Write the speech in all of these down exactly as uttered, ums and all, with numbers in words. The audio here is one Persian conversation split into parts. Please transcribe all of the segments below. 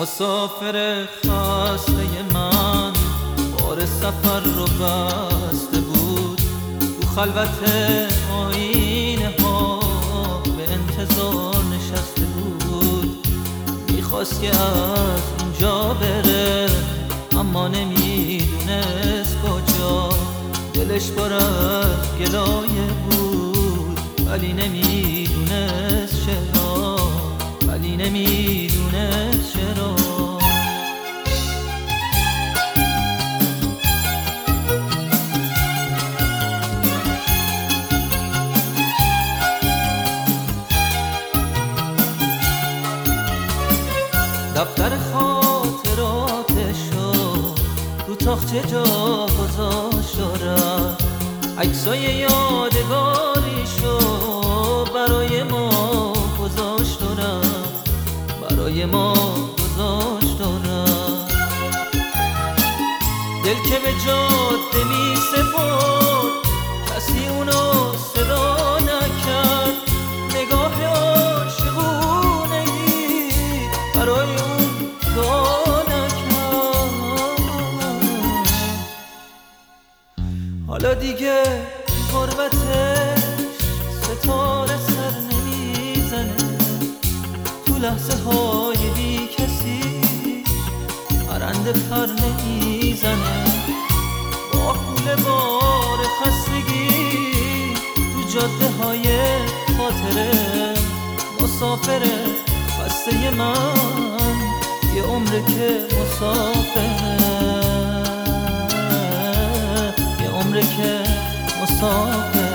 مسافر خسته من بار سفر رو بسته بود، تو خلوت آینه ها به انتظار نشسته بود. میخواست که از اینجا بره اما نمیدونست کجا، دلش پر از گلایه بود ولی نمیدونست چرا، ولی نمیدونست چرا. دفتر خاطراتشو رو تاخچه جا گذاشت و رفت، عکسای یادگاریشو برای ما گذاشت و رفت، برای ما گذاشت و رفت. دل که به جاده می سپرد کسی اونو صدا نکرد، نگاه عاشقونه ای برای اون دعا نکرد. حالا دیگه غربتش ستاره سر نمیزنه، تو لحظه های بی کسی پرنده پر نمیزنه. با کول بار خستگی تو جاده های خاطره مسافره خسته من، یه عمره که مسافره، یه عمره که مسافره.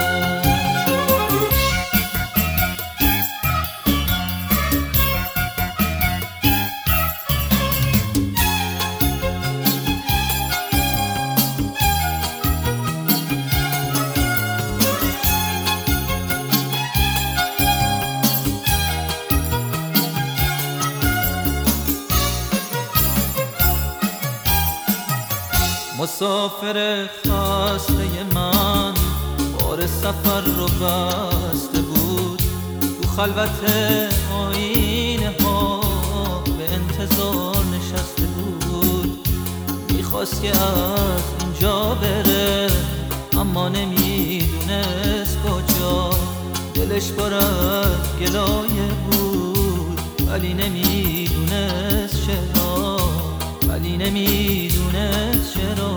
مسافر خسته من بار سفر رو بسته بود، تو خلوت آینه ها به انتظار نشسته بود. میخواست که از اینجا بره اما نمیدونست کجا، دلش پر از گلایه بود ولی نمیدونست چرا، ولی نمیدونست چرا.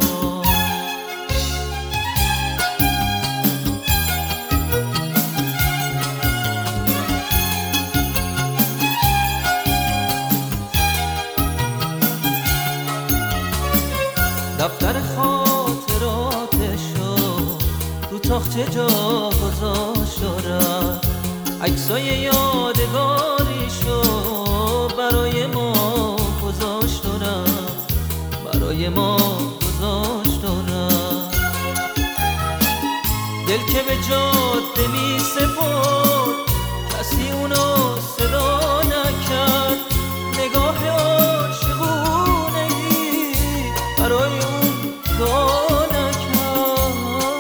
دفتر خاطراتشو رو تاخچه جا گذاشت و رفت، عکسای یادگاریشو برای ما گذاشت و رفت، برای ما گذاشت و رفت. دل که به جاده می سپرد کسی اونو صدا نکرد، نگاه عاشقونه ای برای اون دعا نکرد.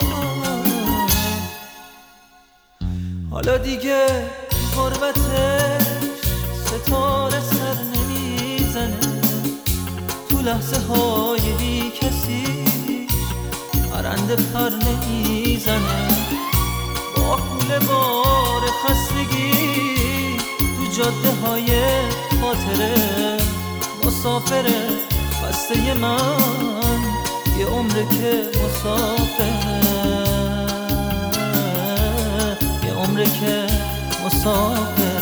حالا دیگه غربتش ستاره سر نمیزنه، تو لحظه های بی کسی پرنده پر نمیزنه. با کول بار خستگی تو جاده های خاطره مسافره خسته من، یه عمره که مسافره، یه عمره که مسافره.